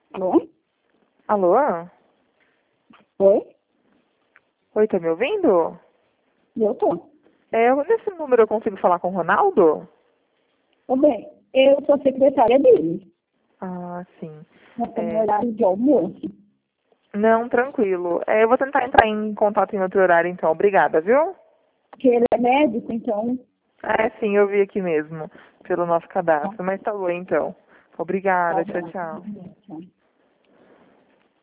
Alô? Alô? Oi? Oi, tá me ouvindo? Eu tô. Nesse número eu consigo falar com o Ronaldo? Ô, bem, eu sou secretária dele. Ah, sim. Nós estamos no É, horário de almoço. não, tranquilo. Eu vou tentar entrar em contato em outro horário, então. Obrigada, viu? Porque ele é médico, então... Sim, eu vi aqui mesmo, pelo nosso Tá, cadastro. Mas tá bom, então. tá Obrigada, tchau, bom. tchau. Tchau.